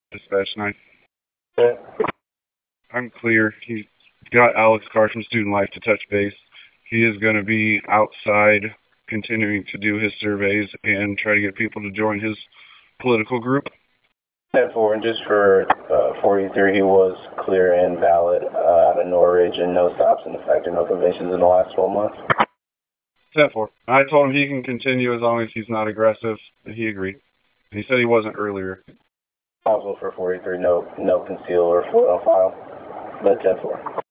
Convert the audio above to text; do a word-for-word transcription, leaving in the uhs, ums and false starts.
Dispatch nine. Okay. I'm clear. He got Alex Carr from Student Life to touch base. He is going to be outside continuing to do his surveys and try to get people to join his political group. ten four, and just for uh, forty-three, he was clear and valid uh, out of Norridge and no stops in effect and no convictions in the last twelve months. ten four. I told him he can continue as long as he's not aggressive, and he agreed. He said he wasn't earlier. Also for forty-three, no no conceal or foil file, but ten four.